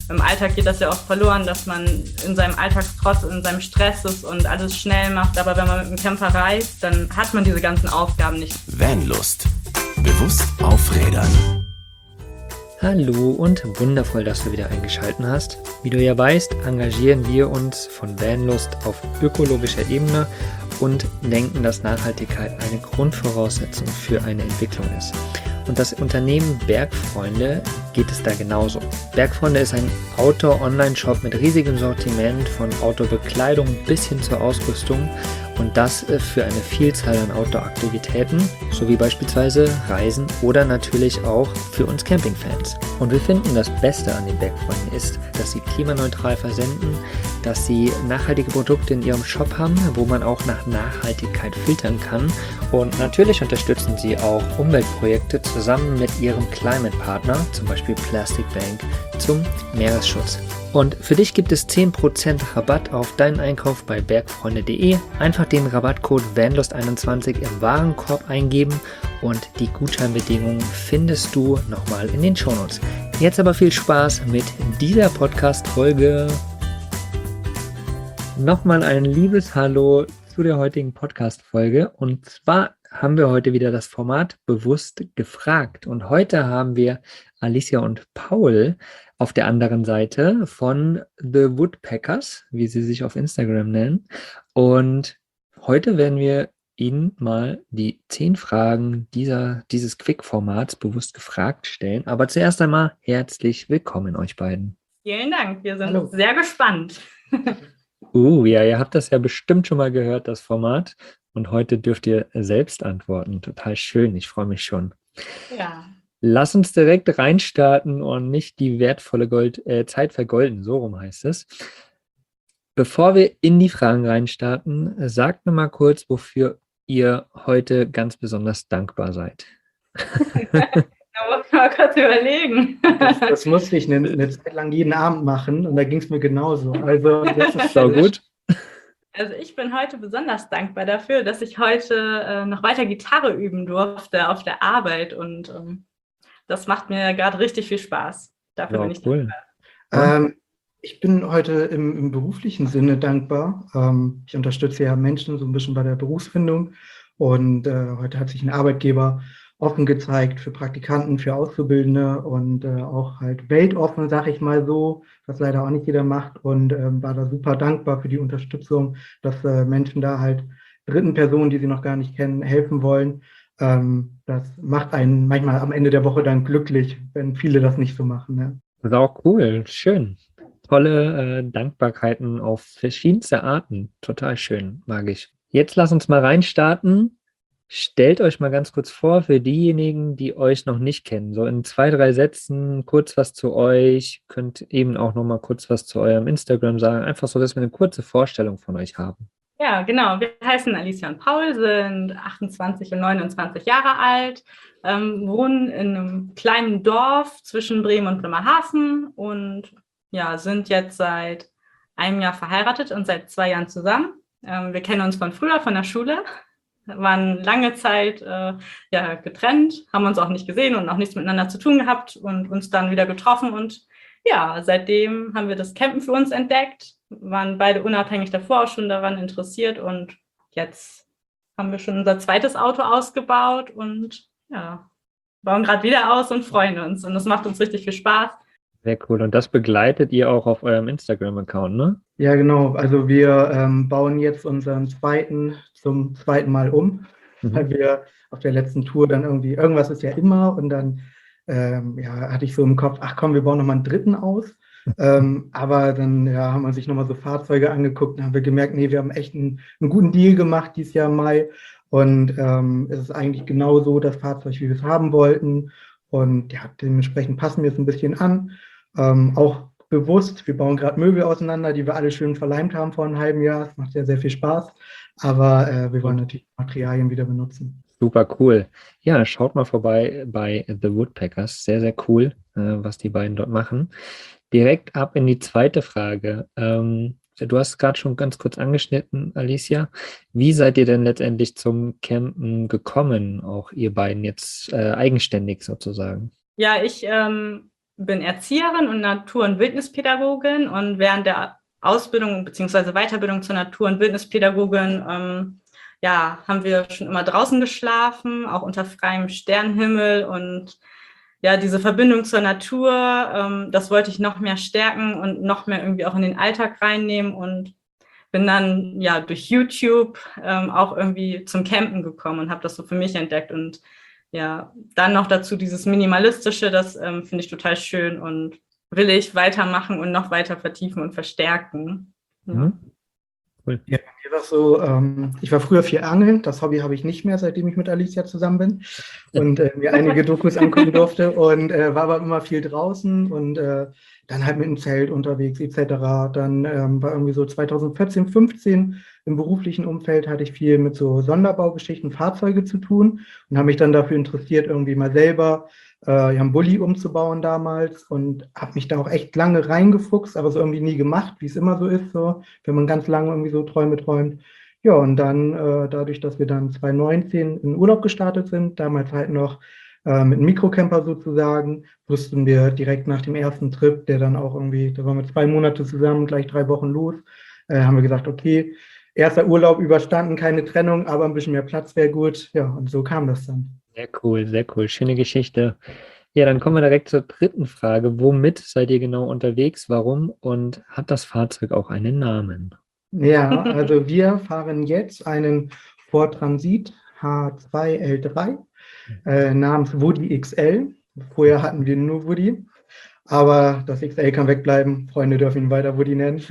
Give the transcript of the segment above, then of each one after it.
im Alltag geht das ja oft verloren, dass man in seinem Alltagstrotz, in seinem Stress ist und alles schnell macht. Aber wenn man mit dem Camper reist, dann hat man diese ganzen Aufgaben nicht. Vanlust. Bewusst aufrädern. Hallo und wundervoll, dass du wieder eingeschaltet hast. Wie du ja weißt, engagieren wir uns von Vanlust auf ökologischer Ebene und denken, dass Nachhaltigkeit eine Grundvoraussetzung für eine Entwicklung ist. Und das Unternehmen Bergfreunde geht es da genauso. Bergfreunde ist ein Outdoor-Online-Shop mit riesigem Sortiment von Outdoor-Bekleidung bis hin zur Ausrüstung und das für eine Vielzahl an Outdoor-Aktivitäten, sowie beispielsweise Reisen oder natürlich auch für uns Campingfans. Und wir finden, das Beste an den Bergfreunden ist, dass sie klimaneutral versenden, dass sie nachhaltige Produkte in ihrem Shop haben, wo man auch nach Nachhaltigkeit filtern kann. Und natürlich unterstützen sie auch Umweltprojekte zusammen mit ihrem Climate-Partner, zum Beispiel Plastic Bank, zum Meeresschutz. Und für dich gibt es 10% Rabatt auf deinen Einkauf bei bergfreunde.de. Einfach den Rabattcode VANLUST21 im Warenkorb eingeben und die Gutscheinbedingungen findest du nochmal in den Shownotes. Jetzt aber viel Spaß mit dieser Podcast-Folge. Nochmal ein liebes Hallo zu der heutigen Podcast-Folge. Und zwar haben wir heute wieder das Format Bewusst gefragt. Und heute haben wir Alicia und Paul auf der anderen Seite von The Woodpeckers, wie sie sich auf Instagram nennen. Und heute werden wir Ihnen mal die 10 Fragen dieses Quick-Formats Bewusst gefragt stellen. Aber zuerst einmal herzlich willkommen euch beiden. Vielen Dank, wir sind sehr gespannt. Ja, ihr habt das ja bestimmt schon mal gehört, das Format. Und heute dürft ihr selbst antworten. Total schön, ich freue mich schon. Ja. Lass uns direkt reinstarten und nicht die wertvolle Zeit vergolden, so rum heißt es. Bevor wir in die Fragen reinstarten, sagt mir mal kurz, wofür ihr heute ganz besonders dankbar seid. Da muss man mal kurz überlegen. Das musste ich eine Zeit lang jeden Abend machen und da ging es mir genauso. Also das ist so gut. Also ich bin heute besonders dankbar dafür, dass ich heute noch weiter Gitarre üben durfte auf der Arbeit und das macht mir gerade richtig viel Spaß. Dafür bin ich dankbar. Ich bin heute im beruflichen Sinne dankbar. Ich unterstütze ja Menschen so ein bisschen bei der Berufsfindung und heute hat sich ein Arbeitgeber offen gezeigt für Praktikanten, für Auszubildende und auch halt weltoffen, sag ich mal so, was leider auch nicht jeder macht und war da super dankbar für die Unterstützung, dass Menschen da halt dritten Personen, die sie noch gar nicht kennen, helfen wollen. Das macht einen manchmal am Ende der Woche dann glücklich, wenn viele das nicht so machen. Ja. Das ist auch cool, schön. Tolle Dankbarkeiten auf verschiedenste Arten. Total schön, mag ich. Jetzt lass uns mal reinstarten. Stellt euch mal ganz kurz vor, für diejenigen, die euch noch nicht kennen, so in 2, 3 Sätzen kurz was zu euch, könnt eben auch noch mal kurz was zu eurem Instagram sagen, einfach so, dass wir eine kurze Vorstellung von euch haben. Ja, genau. Wir heißen Alicia und Paul, sind 28 und 29 Jahre alt, wohnen in einem kleinen Dorf zwischen Bremen und Bremerhaven und ja, sind jetzt seit einem Jahr verheiratet und seit 2 Jahren zusammen. Wir kennen uns von früher, von der Schule, waren lange Zeit getrennt, haben uns auch nicht gesehen und auch nichts miteinander zu tun gehabt und uns dann wieder getroffen und ja, seitdem haben wir das Campen für uns entdeckt, waren beide unabhängig davor auch schon daran interessiert und jetzt haben wir schon unser zweites Auto ausgebaut und ja, bauen gerade wieder aus und freuen uns und das macht uns richtig viel Spaß. Sehr cool. Und das begleitet ihr auch auf eurem Instagram-Account, ne? Ja, genau. Also wir bauen jetzt unseren zum zweiten Mal um, weil wir auf der letzten Tour dann irgendwas ist ja immer und dann hatte ich so im Kopf, ach komm, wir bauen nochmal einen dritten aus. Aber dann haben wir sich nochmal so Fahrzeuge angeguckt und haben wir gemerkt, nee, wir haben echt einen guten Deal gemacht dieses Jahr im Mai und es ist eigentlich genau so das Fahrzeug, wie wir es haben wollten und ja, dementsprechend passen wir es ein bisschen an. Auch bewusst, wir bauen gerade Möbel auseinander, die wir alle schön verleimt haben vor einem halben Jahr. Es macht ja sehr viel Spaß, aber wir wollen natürlich Materialien wieder benutzen. Super cool. Ja, schaut mal vorbei bei The Woodpeckers. Sehr, sehr cool, was die beiden dort machen. Direkt ab in die zweite Frage. Du hast gerade schon ganz kurz angeschnitten, Alicia. Wie seid ihr denn letztendlich zum Campen gekommen, auch ihr beiden jetzt eigenständig sozusagen? Ja, ich bin Erzieherin und Natur- und Wildnispädagogin und während der Ausbildung bzw. Weiterbildung zur Natur- und Wildnispädagogin haben wir schon immer draußen geschlafen, auch unter freiem Sternenhimmel und ja, diese Verbindung zur Natur, das wollte ich noch mehr stärken und noch mehr irgendwie auch in den Alltag reinnehmen und bin dann ja durch YouTube auch irgendwie zum Campen gekommen und habe das so für mich entdeckt und ja, dann noch dazu dieses Minimalistische, das finde ich total schön und will ich weitermachen und noch weiter vertiefen und verstärken. Ja. Cool. Ja, bei mir war es so, ich war früher viel angeln, das Hobby habe ich nicht mehr, seitdem ich mit Alicia zusammen bin und mir einige Dokus angucken durfte und war aber immer viel draußen und dann halt mit dem Zelt unterwegs etc. Dann war irgendwie so 2014, 15 im beruflichen Umfeld hatte ich viel mit so Sonderbaugeschichten, Fahrzeuge zu tun und habe mich dann dafür interessiert, irgendwie mal selber einen Bulli umzubauen damals und habe mich da auch echt lange reingefuchst, aber so irgendwie nie gemacht, wie es immer so ist, so, wenn man ganz lange irgendwie so Träume träumt. Ja, und dann dadurch, dass wir dann 2019 in Urlaub gestartet sind, damals halt noch mit einem Mikrocamper sozusagen, wussten wir direkt nach dem ersten Trip, der dann auch irgendwie, da waren wir 2 Monate zusammen, gleich 3 Wochen los, haben wir gesagt, okay, erster Urlaub überstanden, keine Trennung, aber ein bisschen mehr Platz wäre gut. Ja, und so kam das dann. Sehr cool, sehr cool. Schöne Geschichte. Ja, dann kommen wir direkt zur dritten Frage. Womit seid ihr genau unterwegs? Warum? Und hat das Fahrzeug auch einen Namen? Ja, also wir fahren jetzt einen Ford Transit H2 L3 namens Woody XL. Vorher hatten wir nur Woody, aber das XL kann wegbleiben. Freunde dürfen ihn weiter Woody nennen.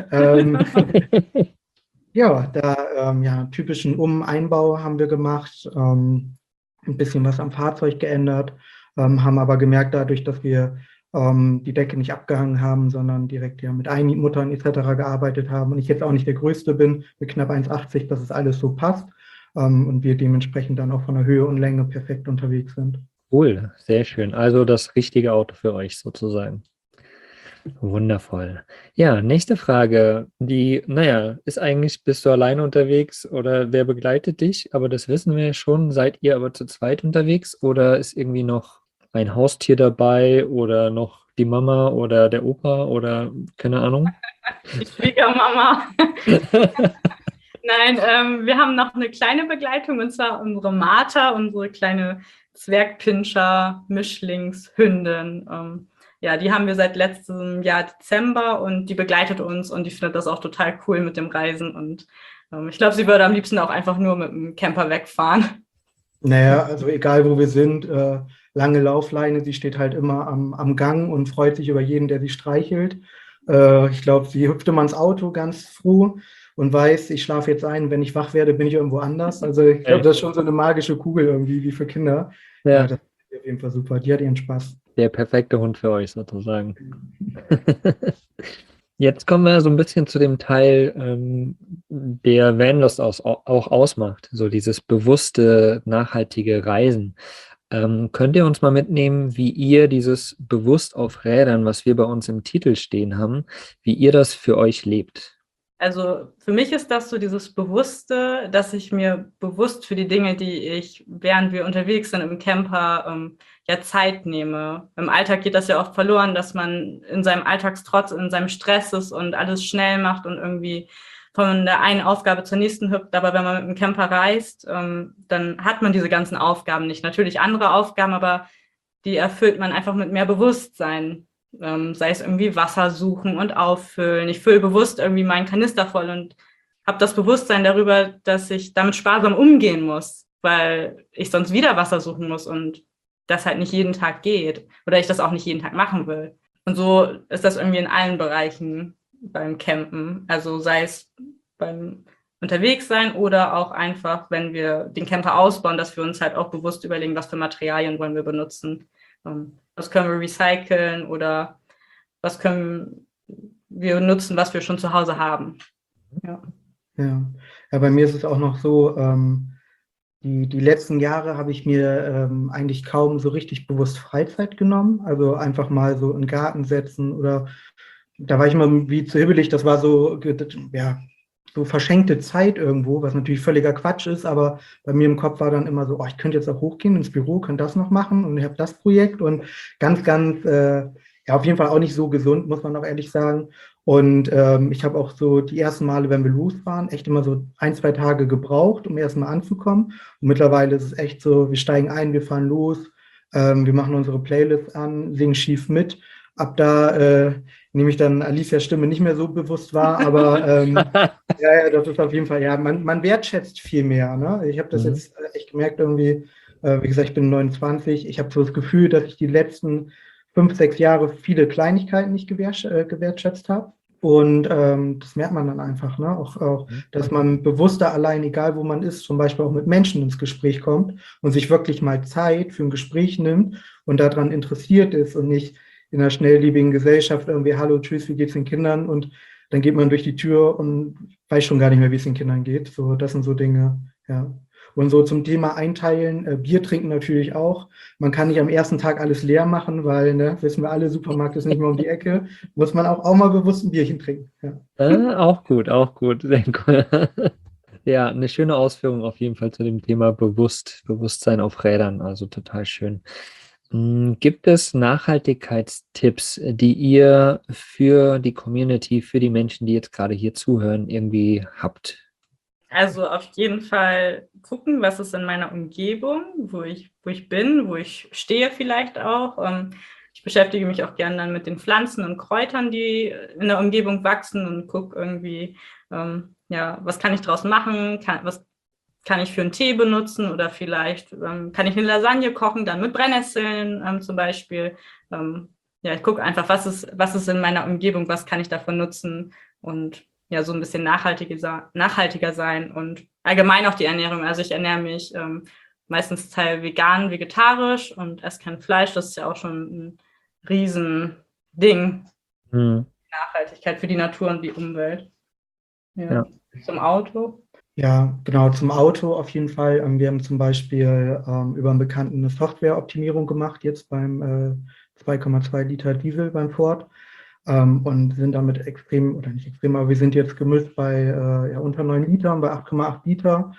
Ja, da typischen Einbau haben wir gemacht, ein bisschen was am Fahrzeug geändert, haben aber gemerkt, dadurch, dass wir die Decke nicht abgehangen haben, sondern direkt ja mit Einmuttern etc. gearbeitet haben und ich jetzt auch nicht der Größte bin, mit knapp 1,80, dass es alles so passt und wir dementsprechend dann auch von der Höhe und Länge perfekt unterwegs sind. Cool, sehr schön. Also das richtige Auto für euch sozusagen. Wundervoll. Ja, nächste Frage. Ist eigentlich, bist du alleine unterwegs oder wer begleitet dich? Aber das wissen wir ja schon. Seid ihr aber zu zweit unterwegs oder ist irgendwie noch ein Haustier dabei oder noch die Mama oder der Opa oder keine Ahnung? Die Schwiegermama. Nein, wir haben noch eine kleine Begleitung und zwar unsere Martha, unsere kleine Zwergpinscher-Mischlingshündin. Die haben wir seit letztem Jahr Dezember und die begleitet uns und die findet das auch total cool mit dem Reisen und ich glaube, sie würde am liebsten auch einfach nur mit dem Camper wegfahren. Naja, also egal wo wir sind, lange Laufleine, sie steht halt immer am Gang und freut sich über jeden, der sie streichelt. Ich glaube, sie hüpft immer ins Auto ganz froh und weiß, ich schlafe jetzt ein, wenn ich wach werde, bin ich irgendwo anders. Also ich glaube, das ist schon so eine magische Kugel irgendwie, wie für Kinder. Ja. Das ist auf jeden Fall super, die hat ihren Spaß. Der perfekte Hund für euch sozusagen. Jetzt kommen wir so ein bisschen zu dem Teil, der Vanlust auch ausmacht, so dieses bewusste, nachhaltige Reisen. Könnt ihr uns mal mitnehmen, wie ihr dieses bewusst auf Rädern, was wir bei uns im Titel stehen haben, wie ihr das für euch lebt? Also für mich ist das so dieses Bewusste, dass ich mir bewusst für die Dinge, die ich, während wir unterwegs sind im Camper, Zeit nehme. Im Alltag geht das ja oft verloren, dass man in seinem Alltagstrotz, in seinem Stress ist und alles schnell macht und irgendwie von der einen Aufgabe zur nächsten hüpft. Aber wenn man mit dem Camper reist, dann hat man diese ganzen Aufgaben nicht. Natürlich andere Aufgaben, aber die erfüllt man einfach mit mehr Bewusstsein. Sei es irgendwie Wasser suchen und auffüllen. Ich fülle bewusst irgendwie meinen Kanister voll und habe das Bewusstsein darüber, dass ich damit sparsam umgehen muss, weil ich sonst wieder Wasser suchen muss und das halt nicht jeden Tag geht oder ich das auch nicht jeden Tag machen will. Und so ist das irgendwie in allen Bereichen beim Campen. Also sei es beim Unterwegssein oder auch einfach, wenn wir den Camper ausbauen, dass wir uns halt auch bewusst überlegen, was für Materialien wollen wir benutzen. Was können wir recyceln oder was können wir nutzen, was wir schon zu Hause haben. Ja, bei mir ist es auch noch so, die letzten Jahre habe ich mir eigentlich kaum so richtig bewusst Freizeit genommen. Also einfach mal so in den Garten setzen oder da war ich immer wie zu hibbelig. Das war so, so verschenkte Zeit irgendwo, was natürlich völliger Quatsch ist. Aber bei mir im Kopf war dann immer so, ich könnte jetzt auch hochgehen ins Büro, könnte das noch machen und ich habe das Projekt und ganz ja, auf jeden Fall auch nicht so gesund, muss man auch ehrlich sagen. Und ich habe auch so die ersten Male, wenn wir losfahren, echt immer so 1, 2 Tage gebraucht, um erstmal anzukommen. Und mittlerweile ist es echt so, wir steigen ein, wir fahren los, wir machen unsere Playlist an, singen schief mit. Ab da nehme ich dann Alicias Stimme nicht mehr so bewusst wahr, aber ja, das ist auf jeden Fall, ja, man wertschätzt viel mehr. Ne? Ich habe das jetzt echt gemerkt irgendwie, wie gesagt, ich bin 29, ich habe so das Gefühl, dass ich die letzten 5, 6 Jahre viele Kleinigkeiten nicht gewertschätzt habe. Und das merkt man dann einfach, ne? Auch, dass man bewusster allein, egal wo man ist, zum Beispiel auch mit Menschen ins Gespräch kommt und sich wirklich mal Zeit für ein Gespräch nimmt und daran interessiert ist und nicht in einer schnelllebigen Gesellschaft irgendwie, hallo, tschüss, wie geht's den Kindern? Und dann geht man durch die Tür und weiß schon gar nicht mehr, wie es den Kindern geht. So, das sind so Dinge, ja. Und so zum Thema Einteilen, Bier trinken natürlich auch. Man kann nicht am ersten Tag alles leer machen, weil, ne, wissen wir alle, Supermarkt ist nicht mehr um die Ecke. Muss man auch mal bewusst ein Bierchen trinken. Ja. Auch gut, sehr cool. Ja, eine schöne Ausführung auf jeden Fall zu dem Thema Bewusstsein auf Rädern, also total schön. Gibt es Nachhaltigkeitstipps, die ihr für die Community, für die Menschen, die jetzt gerade hier zuhören, irgendwie habt? Also auf jeden Fall gucken, was ist in meiner Umgebung, wo ich bin, wo ich stehe vielleicht auch. Ich beschäftige mich auch gerne dann mit den Pflanzen und Kräutern, die in der Umgebung wachsen und gucke irgendwie, was kann ich draus machen, was kann ich für einen Tee benutzen oder vielleicht kann ich eine Lasagne kochen, dann mit Brennnesseln zum Beispiel. Ich gucke einfach, was ist in meiner Umgebung, was kann ich davon nutzen und ja, so ein bisschen nachhaltiger sein und allgemein auch die Ernährung. Also ich ernähre mich meistens Teil vegan, vegetarisch und esse kein Fleisch. Das ist ja auch schon ein Riesending. Nachhaltigkeit für die Natur und die Umwelt. Ja. Zum Auto. Ja, genau, zum Auto auf jeden Fall. Wir haben zum Beispiel über einen Bekannten eine Softwareoptimierung gemacht, jetzt beim 2,2 Liter Diesel beim Ford. Und sind damit extrem, oder nicht extrem, aber wir sind jetzt gemischt bei unter 9 Litern, bei 8,8 Liter,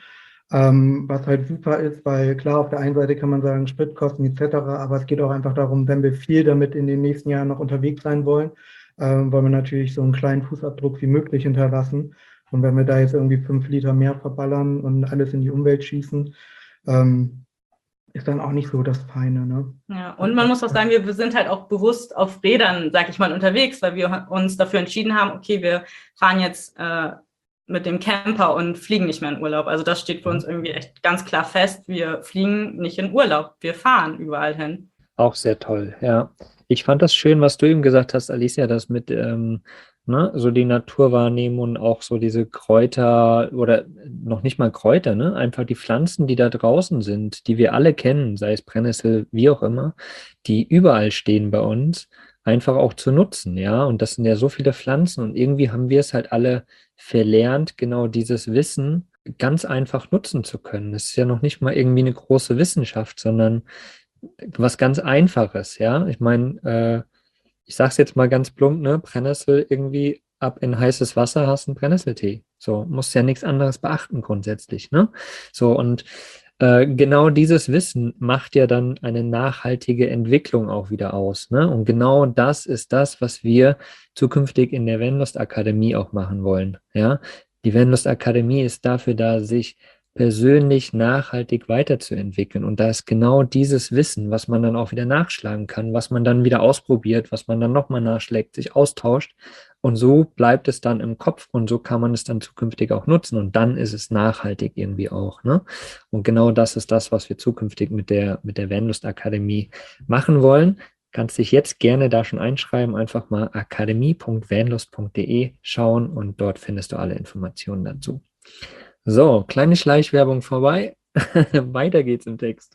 was halt super ist, weil klar, auf der einen Seite kann man sagen, Spritkosten etc., aber es geht auch einfach darum, wenn wir viel damit in den nächsten Jahren noch unterwegs sein wollen, wollen wir natürlich so einen kleinen Fußabdruck wie möglich hinterlassen. Und wenn wir da jetzt irgendwie 5 Liter mehr verballern und alles in die Umwelt schießen, ist dann auch nicht so das Feine, ne? Ja, und man muss auch sagen, wir sind halt auch bewusst auf Rädern, sag ich mal, unterwegs, weil wir uns dafür entschieden haben, okay, wir fahren jetzt mit dem Camper und fliegen nicht mehr in Urlaub. Also das steht für uns irgendwie echt ganz klar fest. Wir fliegen nicht in Urlaub, wir fahren überall hin. Auch sehr toll, ja. Ich fand das schön, was du eben gesagt hast, Alicia, das mit so die Naturwahrnehmung und auch so diese Kräuter oder noch nicht mal Kräuter, ne? Einfach die Pflanzen, die da draußen sind, die wir alle kennen, sei es Brennnessel, wie auch immer, die überall stehen bei uns, einfach auch zu nutzen, ja. Und das sind ja so viele Pflanzen und irgendwie haben wir es halt alle verlernt, genau dieses Wissen ganz einfach nutzen zu können. Das ist ja noch nicht mal irgendwie eine große Wissenschaft, sondern was ganz Einfaches, ja. Ich meine, ich sag's jetzt mal ganz plump, ne, Brennnessel irgendwie ab in heißes Wasser hast einen Brennnesseltee. So, musst ja nichts anderes beachten grundsätzlich, ne? So, und genau dieses Wissen macht ja dann eine nachhaltige Entwicklung auch wieder aus, ne? Und genau das ist das, was wir zukünftig in der Vanlust Akademie auch machen wollen, ja? Die Vanlust Akademie ist dafür da, sich persönlich nachhaltig weiterzuentwickeln. Und da ist genau dieses Wissen, was man dann auch wieder nachschlagen kann, was man dann wieder ausprobiert, was man dann nochmal nachschlägt, sich austauscht. Und so bleibt es dann im Kopf und so kann man es dann zukünftig auch nutzen. Und dann ist es nachhaltig irgendwie auch, ne? Und genau das ist das, was wir zukünftig mit der Vanlust Akademie machen wollen. Kannst dich jetzt gerne da schon einschreiben, einfach mal akademie.vanlust.de schauen und dort findest du alle Informationen dazu. So, kleine Schleichwerbung vorbei. Weiter geht's im Text.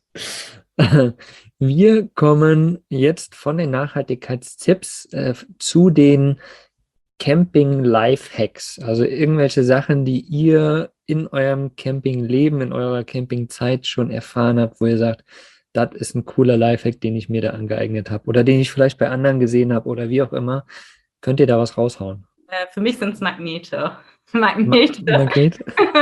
Wir kommen jetzt von den Nachhaltigkeitstipps zu den Camping-Lifehacks. Also irgendwelche Sachen, die ihr in eurem Campingleben, in eurer Campingzeit schon erfahren habt, wo ihr sagt, das ist ein cooler Lifehack, den ich mir da angeeignet habe oder den ich vielleicht bei anderen gesehen habe oder wie auch immer. Könnt ihr da was raushauen? Für mich sind es Magnete. Magnete. Magnet?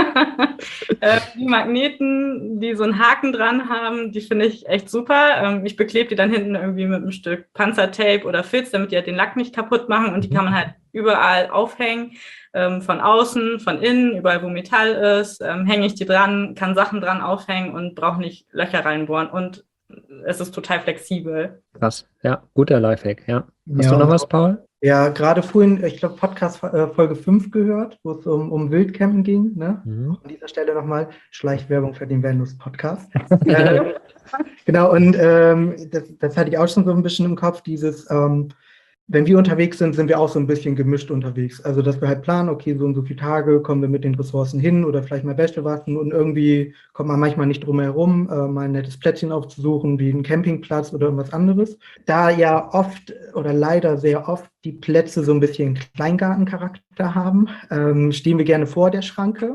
Die Magneten, die so einen Haken dran haben, die finde ich echt super. Ich beklebe die dann hinten irgendwie mit einem Stück Panzertape oder Filz, damit die halt den Lack nicht kaputt machen. Und die kann man halt überall aufhängen. Von außen, von innen, überall wo Metall ist, hänge ich die dran, kann Sachen dran aufhängen und brauche nicht Löcher reinbohren. Und es ist total flexibel. Krass, ja, guter Lifehack, ja. Hast Ja, du noch und was, Paul? Ja, gerade vorhin, ich glaube, Podcast Folge 5 gehört, wo es um Wildcampen ging. Ne? Mhm. An dieser Stelle nochmal Schleichwerbung für den Vanlust-Podcast. Genau, und das hatte ich auch schon so ein bisschen im Kopf, dieses, wenn wir unterwegs sind, sind wir auch so ein bisschen gemischt unterwegs. Also, dass wir halt planen, okay, so und so viele Tage kommen wir mit den Ressourcen hin oder vielleicht mal Wäsche waschen und irgendwie kommt man manchmal nicht drum herum, mal ein nettes Plätzchen aufzusuchen, wie einen Campingplatz oder irgendwas anderes. Da ja oft oder leider sehr oft die Plätze so ein bisschen Kleingartencharakter haben, stehen wir gerne vor der Schranke,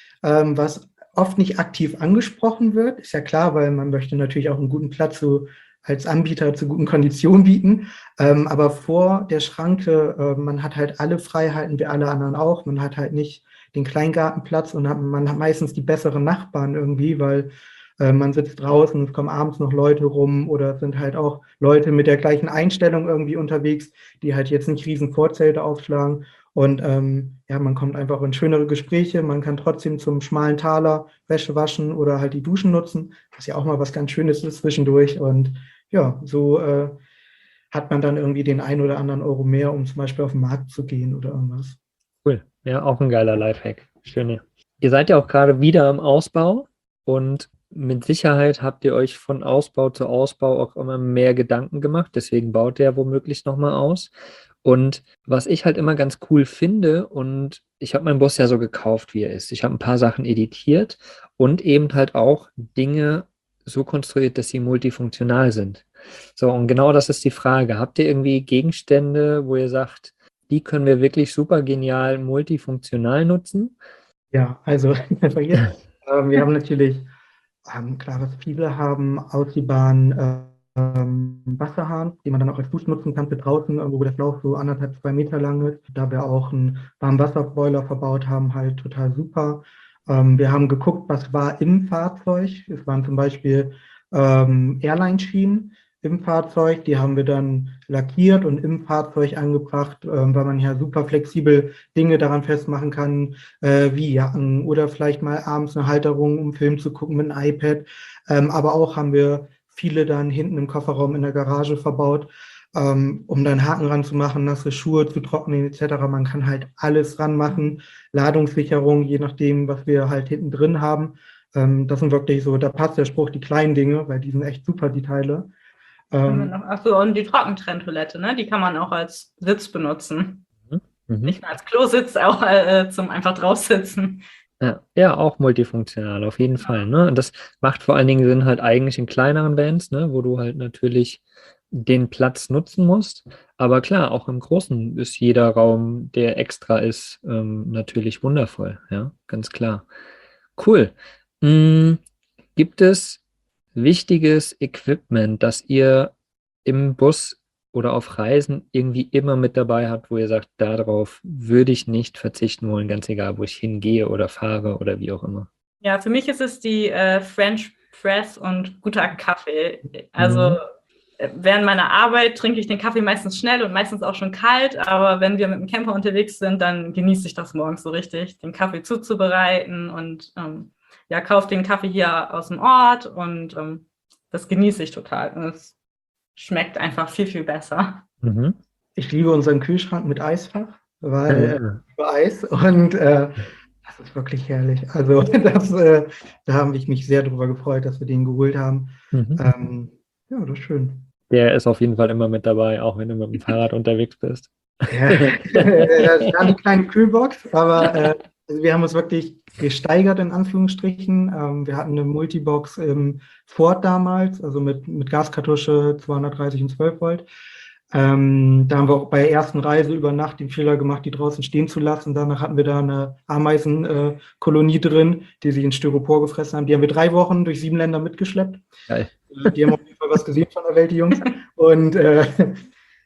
was oft nicht aktiv angesprochen wird. Ist ja klar, weil man möchte natürlich auch einen guten Platz so als Anbieter zu guten Konditionen bieten. Aber vor der Schranke, man hat halt alle Freiheiten, wie alle anderen auch. Man hat halt nicht den Kleingartenplatz und man hat meistens die besseren Nachbarn irgendwie, weil man sitzt draußen, es kommen abends noch Leute rum oder es sind halt auch Leute mit der gleichen Einstellung irgendwie unterwegs, die halt jetzt nicht riesen Vorzelte aufschlagen. Und ja, man kommt einfach in schönere Gespräche, man kann trotzdem zum schmalen Taler Wäsche waschen oder halt die Duschen nutzen, was ja auch mal was ganz Schönes ist zwischendurch. Und ja, so hat man dann irgendwie den ein oder anderen Euro mehr, um zum Beispiel auf den Markt zu gehen oder irgendwas. Cool, ja, auch ein geiler Lifehack. Schön. Ihr seid ja auch gerade wieder im Ausbau und mit Sicherheit habt ihr euch von Ausbau zu Ausbau auch immer mehr Gedanken gemacht, deswegen baut ihr womöglich nochmal aus. Und was ich halt immer ganz cool finde, und ich habe meinen Bus ja so gekauft, wie er ist. Ich habe ein paar Sachen editiert und eben halt auch Dinge so konstruiert, dass sie multifunktional sind. So, und genau das ist die Frage. Habt ihr irgendwie Gegenstände, wo ihr sagt, die können wir wirklich super genial multifunktional nutzen? Ja, also wir haben natürlich, klar, was viele haben, ausziehbaren Wasserhahn, den man dann auch als Dusch nutzen kann für draußen, wo der Schlauch so 1,5, 2 Meter lang ist. Da wir auch einen Warmwasserboiler verbaut haben, halt total super. Wir haben geguckt, was war im Fahrzeug. Es waren zum Beispiel Airline-Schienen im Fahrzeug, die haben wir dann lackiert und im Fahrzeug angebracht, weil man ja super flexibel Dinge daran festmachen kann, wie Jacken oder vielleicht mal abends eine Halterung, um Film zu gucken mit einem iPad. Aber auch haben wir viele dann hinten im Kofferraum in der Garage verbaut, um dann Haken ranzumachen, nasse Schuhe zu trocknen etc. Man kann halt alles ranmachen, Ladungssicherung, je nachdem, was wir halt hinten drin haben. Das sind wirklich so, da passt der Spruch, die kleinen Dinge, weil die sind echt super, die Teile. Achso, und die Trockentrenntoilette, ne? Die kann man auch als Sitz benutzen. Mhm. Nicht nur als Klositz, auch zum einfach draufsitzen. Ja, auch multifunktional, auf jeden Fall. Ne? Und das macht vor allen Dingen Sinn halt eigentlich in kleineren Bands, ne? Wo du halt natürlich den Platz nutzen musst. Aber klar, auch im Großen ist jeder Raum, der extra ist, natürlich wundervoll. Ja, ganz klar. Cool. Gibt es wichtiges Equipment, das ihr im Bus oder auf Reisen irgendwie immer mit dabei habt, wo ihr sagt, darauf würde ich nicht verzichten wollen, ganz egal, wo ich hingehe oder fahre oder wie auch immer? Ja, für mich ist es die French Press und guter Kaffee. Also während meiner Arbeit trinke ich den Kaffee meistens schnell und meistens auch schon kalt, aber wenn wir mit dem Camper unterwegs sind, dann genieße ich das morgens so richtig, den Kaffee zuzubereiten und ja, kaufe den Kaffee hier aus dem Ort und das genieße ich total. Und es schmeckt einfach viel, viel besser. Mhm. Ich liebe unseren Kühlschrank mit Eisfach, weil über Eis und das ist wirklich herrlich. Also da habe ich mich sehr drüber gefreut, dass wir den geholt haben. Ja, das ist schön. Der ist auf jeden Fall immer mit dabei, auch wenn du mit dem Fahrrad unterwegs bist. Ja, das ist eine kleine Kühlbox, aber also wir haben uns wirklich gesteigert, in Anführungsstrichen. Wir hatten eine Multibox im Ford damals, also mit Gaskartusche 230 und 12 Volt. Da haben wir auch bei der ersten Reise über Nacht den Fehler gemacht, die draußen stehen zu lassen. Danach hatten wir da eine Ameisenkolonie drin, die sich in Styropor gefressen haben. Die haben wir 3 Wochen durch 7 Länder mitgeschleppt. Geil. Die haben auf jeden Fall was gesehen von der Welt, die Jungs. Und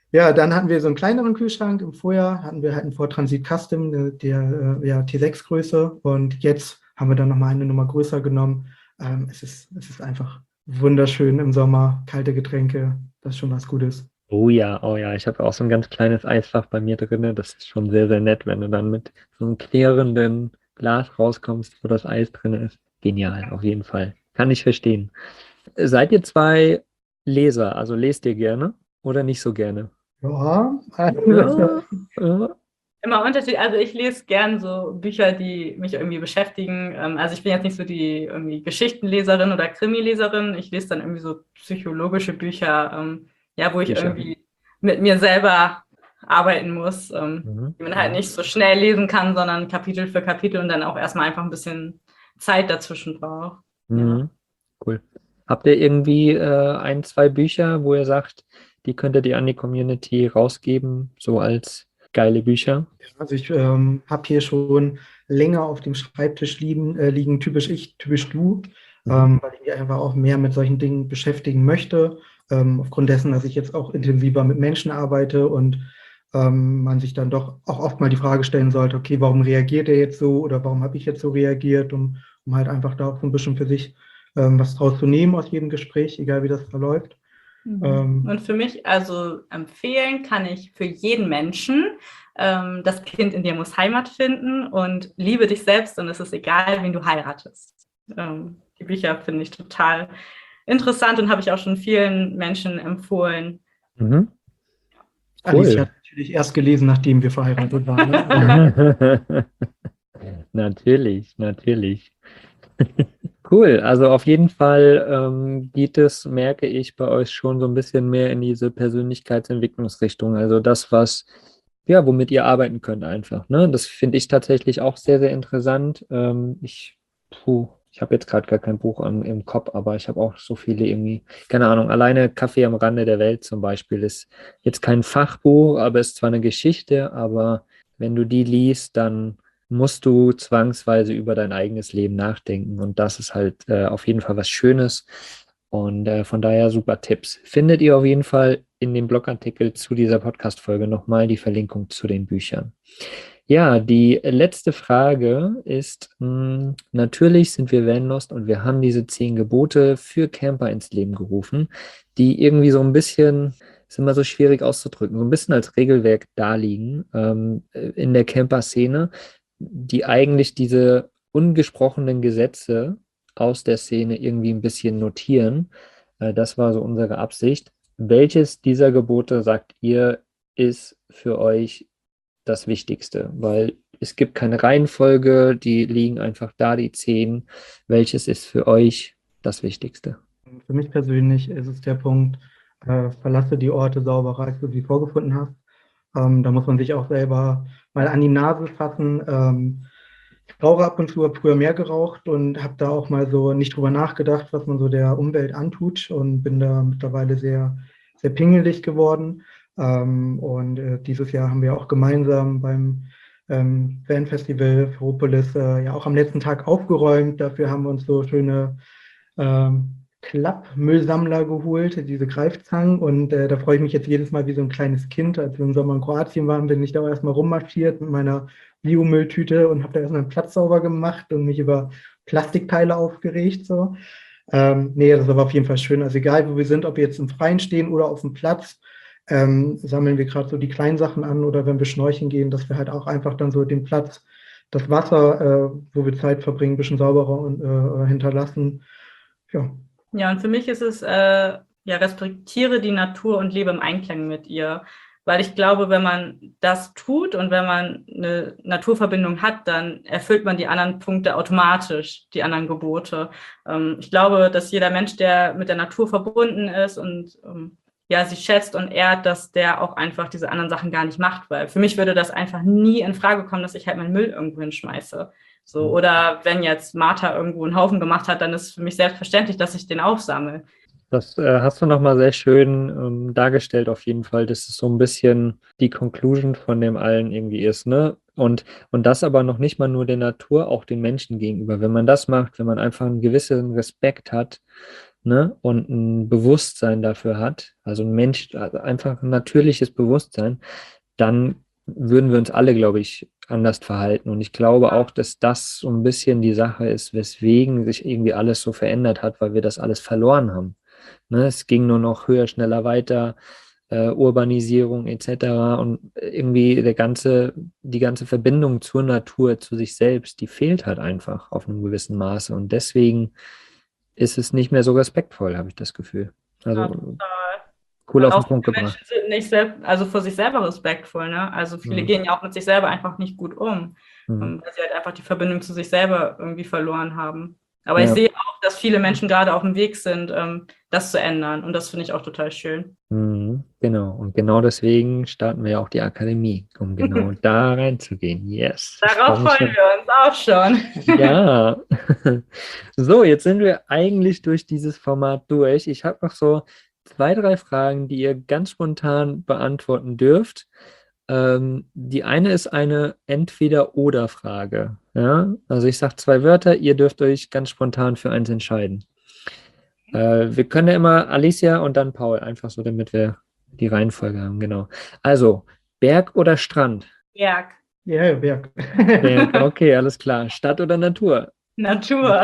Ja, dann hatten wir so einen kleineren Kühlschrank. Im Vorjahr hatten wir halt einen Ford Transit Custom, der T6-Größe. Und jetzt haben wir dann nochmal eine Nummer größer genommen. Es ist einfach wunderschön im Sommer, kalte Getränke, das ist schon was Gutes. Oh ja, ich habe auch so ein ganz kleines Eisfach bei mir drin. Das ist schon sehr, sehr nett, wenn du dann mit so einem klirrenden Glas rauskommst, wo das Eis drin ist. Genial, auf jeden Fall. Kann ich verstehen. Seid ihr zwei Leser? Also lest ihr gerne oder nicht so gerne? Ja, Ja, ja. Immer unterschiedlich. Also ich lese gern so Bücher, die mich irgendwie beschäftigen. Also ich bin jetzt nicht so die irgendwie Geschichtenleserin oder Krimileserin. Ich lese dann irgendwie so psychologische Bücher, ja, wo ich Bücher. irgendwie mit mir selber arbeiten muss, Mhm. die man halt nicht so schnell lesen kann, sondern Kapitel für Kapitel und dann auch erstmal einfach ein bisschen Zeit dazwischen braucht. Ja. Mhm. Cool. Habt ihr irgendwie ein, zwei Bücher, wo ihr sagt, die könntet ihr an die Community rausgeben, so als geile Bücher? also ich habe hier schon länger auf dem Schreibtisch liegen, typisch ich, typisch du, weil ich mich einfach auch mehr mit solchen Dingen beschäftigen möchte. Aufgrund dessen, dass ich jetzt auch intensiver mit Menschen arbeite und man sich dann doch auch oft mal die Frage stellen sollte, okay, warum reagiert er jetzt so oder warum habe ich jetzt so reagiert, um halt einfach da auch so ein bisschen für sich was draus zu nehmen aus jedem Gespräch, egal wie das verläuft. Und für mich, also empfehlen kann ich für jeden Menschen, das Kind in dir muss Heimat finden und liebe dich selbst und es ist egal, wen du heiratest. Die Bücher finde ich total interessant und habe ich auch schon vielen Menschen empfohlen. Mhm. Alice hat Cool. natürlich erst gelesen, nachdem wir verheiratet waren. Ne? Natürlich, natürlich. Cool, also auf jeden Fall geht es, merke ich, bei euch schon so ein bisschen mehr in diese Persönlichkeitsentwicklungsrichtung. Also das, was, ja, womit ihr arbeiten könnt einfach, ne? Das finde ich tatsächlich auch sehr, sehr interessant. Ich habe jetzt gerade gar kein Buch im Kopf, aber ich habe auch so viele irgendwie, keine Ahnung, alleine Kaffee am Rande der Welt zum Beispiel ist jetzt kein Fachbuch, aber ist zwar eine Geschichte, aber wenn du die liest, dann musst du zwangsweise über dein eigenes Leben nachdenken. Und das ist halt auf jeden Fall was Schönes. Und von daher super Tipps. Findet ihr auf jeden Fall in dem Blogartikel zu dieser Podcast-Folge nochmal die Verlinkung zu den Büchern. Ja, die letzte Frage ist, natürlich sind wir Vanlost und wir haben diese 10 Gebote für Camper ins Leben gerufen, die irgendwie so ein bisschen, ist immer so schwierig auszudrücken, so ein bisschen als Regelwerk daliegen in der Camper-Szene, die eigentlich diese ungesprochenen Gesetze aus der Szene irgendwie ein bisschen notieren. Das war so unsere Absicht. Welches dieser Gebote, sagt ihr, ist für euch das Wichtigste? Weil es gibt keine Reihenfolge, die liegen einfach da, die 10. Welches ist für euch das Wichtigste? Für mich persönlich ist es der Punkt, verlasse die Orte sauberer, als du sie vorgefunden hast. Da muss man sich auch selber mal an die Nase fassen. Ich rauche ab und zu, habe früher mehr geraucht und habe da auch mal so nicht drüber nachgedacht, was man so der Umwelt antut und bin da mittlerweile sehr, sehr pingelig geworden. Dieses Jahr haben wir auch gemeinsam beim Fanfestival Ferropolis ja auch am letzten Tag aufgeräumt. Dafür haben wir uns so schöne Klappmüllsammler geholt, diese Greifzangen. Und da freue ich mich jetzt jedes Mal wie so ein kleines Kind. Als wir im Sommer in Kroatien waren, bin ich da erstmal rummarschiert mit meiner Biomülltüte und habe da erstmal einen Platz sauber gemacht und mich über Plastikteile aufgeregt. So. Nee, das ist aber auf jeden Fall schön. Also egal, wo wir sind, ob wir jetzt im Freien stehen oder auf dem Platz, sammeln wir gerade so die kleinen Sachen an oder wenn wir schnorcheln gehen, dass wir halt auch einfach dann so den Platz, das Wasser, wo wir Zeit verbringen, ein bisschen sauberer und hinterlassen. Ja. Ja, und für mich ist es, ja, respektiere die Natur und lebe im Einklang mit ihr. Weil ich glaube, wenn man das tut und wenn man eine Naturverbindung hat, dann erfüllt man die anderen Punkte automatisch, die anderen Gebote. Ich glaube, dass jeder Mensch, der mit der Natur verbunden ist und ja, sie schätzt und ehrt, dass der auch einfach diese anderen Sachen gar nicht macht. Weil für mich würde das einfach nie in Frage kommen, dass ich halt meinen Müll irgendwo hinschmeiße. So, oder wenn jetzt Martha irgendwo einen Haufen gemacht hat, dann ist es für mich selbstverständlich, dass ich den aufsammle. Das hast du nochmal sehr schön dargestellt, auf jeden Fall, dass es so ein bisschen die Conclusion von dem allen irgendwie ist, ne? Und das aber noch nicht mal nur der Natur, auch den Menschen gegenüber. Wenn man das macht, wenn man einfach einen gewissen Respekt hat, ne, und ein Bewusstsein dafür hat, also ein Mensch, also einfach ein natürliches Bewusstsein, dann würden wir uns alle, glaube ich, anders verhalten. Und ich glaube auch, dass das so ein bisschen die Sache ist, weswegen sich irgendwie alles so verändert hat, weil wir das alles verloren haben. Ne, es ging nur noch höher, schneller, weiter, Urbanisierung etc. Und irgendwie die ganze Verbindung zur Natur, zu sich selbst, die fehlt halt einfach auf einem gewissen Maße. Und deswegen ist es nicht mehr so respektvoll, habe ich das Gefühl. Also cool Und auf den auch Punkt viele gebracht. Menschen sind nicht also vor sich selber respektvoll, ne? Also viele gehen ja auch mit sich selber einfach nicht gut um, weil sie halt einfach die Verbindung zu sich selber irgendwie verloren haben. Aber ich sehe auch, dass viele Menschen gerade auf dem Weg sind, das zu ändern. Und das finde ich auch total schön. Genau. Und genau deswegen starten wir ja auch die Akademie, um genau da reinzugehen. Yes. Darauf freuen wir uns auch schon. Ja. So, jetzt sind wir eigentlich durch dieses Format durch. Ich habe noch so 2, 3 Fragen, die ihr ganz spontan beantworten dürft. Die eine ist eine Entweder-oder-Frage. Ja? Also ich sage 2 Wörter, ihr dürft euch ganz spontan für eins entscheiden. Wir können ja immer Alicia und dann Paul, einfach so, damit wir die Reihenfolge haben, genau. Also, Berg oder Strand? Berg. Ja, Berg. Berg, okay, alles klar. Stadt oder Natur? Natur.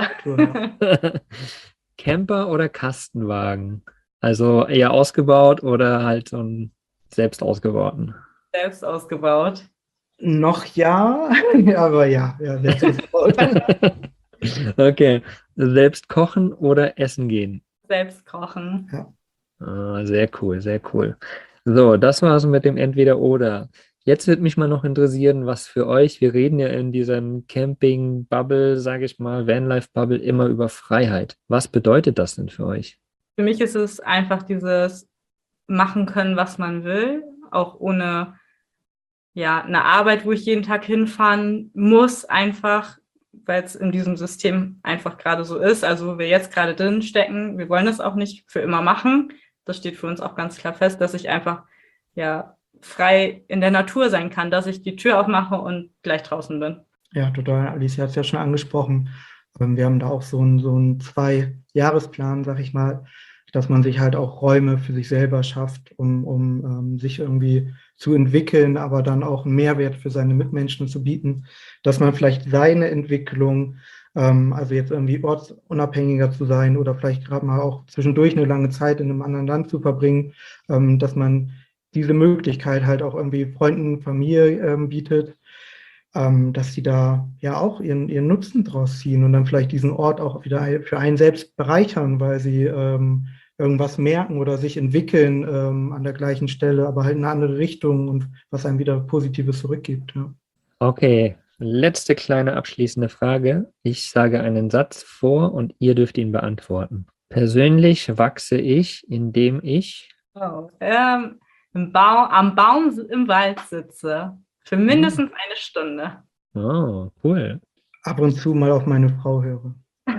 Camper oder Kastenwagen? Also eher ausgebaut oder halt so ein selbst ausgebauten? Selbst ausgebaut. Noch ja, aber ja, selbst ausgebaut. Okay, selbst kochen oder essen gehen? Selbst kochen. Ja. Sehr cool, sehr cool. So, das war's mit dem Entweder-Oder. Jetzt würde mich mal noch interessieren, was für euch, wir reden ja in diesem Camping-Bubble, sage ich mal, Vanlife-Bubble immer über Freiheit. Was bedeutet das denn für euch? Für mich ist es einfach dieses machen können, was man will, auch ohne eine Arbeit, wo ich jeden Tag hinfahren muss, einfach, weil es in diesem System einfach gerade so ist, also wo wir jetzt gerade drin stecken. Wir wollen das auch nicht für immer machen. Das steht für uns auch ganz klar fest, dass ich einfach frei in der Natur sein kann, dass ich die Tür aufmache und gleich draußen bin. Ja, total. Alicia hat es ja schon angesprochen. Wir haben da auch so einen 2-Jahresplan, sag ich mal, dass man sich halt auch Räume für sich selber schafft, um sich irgendwie zu entwickeln, aber dann auch einen Mehrwert für seine Mitmenschen zu bieten, dass man vielleicht seine Entwicklung, also jetzt irgendwie ortsunabhängiger zu sein oder vielleicht gerade mal auch zwischendurch eine lange Zeit in einem anderen Land zu verbringen, dass man diese Möglichkeit halt auch irgendwie Freunden, Familie bietet, dass sie da ja auch ihren Nutzen draus ziehen und dann vielleicht diesen Ort auch wieder für einen selbst bereichern, weil sie irgendwas merken oder sich entwickeln an der gleichen Stelle, aber halt in eine andere Richtung und was einem wieder Positives zurückgibt. Ja. Okay, letzte kleine abschließende Frage. Ich sage einen Satz vor und ihr dürft ihn beantworten. Persönlich wachse ich, indem ich am Baum im Wald sitze. Für mindestens eine Stunde. Oh, cool. Ab und zu mal auf meine Frau höre.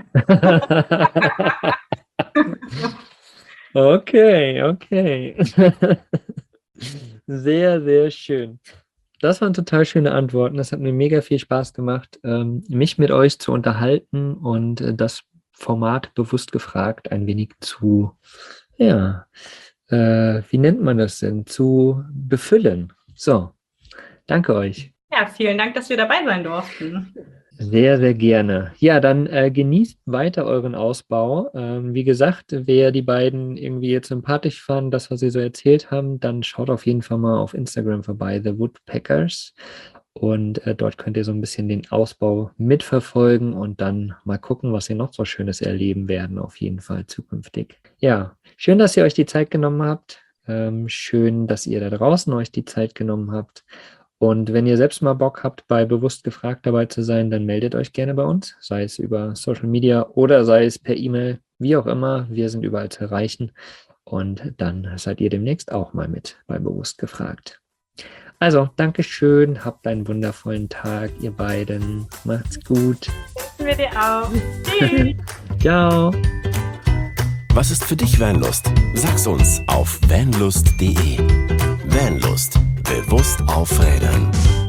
Okay. Sehr, sehr schön. Das waren total schöne Antworten. Das hat mir mega viel Spaß gemacht, mich mit euch zu unterhalten und das Format bewusst gefragt ein wenig zu, wie nennt man das denn? Zu befüllen. So, danke euch. Ja, vielen Dank, dass wir dabei sein durften. Sehr, sehr gerne. Ja, dann genießt weiter euren Ausbau. Wie gesagt, wer die beiden irgendwie jetzt sympathisch fand, das, was sie so erzählt haben, dann schaut auf jeden Fall mal auf Instagram vorbei, The Woodpeckers. Und dort könnt ihr so ein bisschen den Ausbau mitverfolgen und dann mal gucken, was ihr noch so Schönes erleben werden, auf jeden Fall zukünftig. Ja, schön, dass ihr euch die Zeit genommen habt. Schön, dass ihr da draußen euch die Zeit genommen habt. Und wenn ihr selbst mal Bock habt, bei Bewusst gefragt dabei zu sein, dann meldet euch gerne bei uns, sei es über Social Media oder sei es per E-Mail, wie auch immer. Wir sind überall zu erreichen und dann seid ihr demnächst auch mal mit bei Bewusst gefragt. Also, Dankeschön, habt einen wundervollen Tag, ihr beiden. Macht's gut. Wir dir auch. Tschüss. Ciao. Was ist für dich Vanlust? Sag's uns auf vanlust.de. Vanlust. Bewusst aufrädern.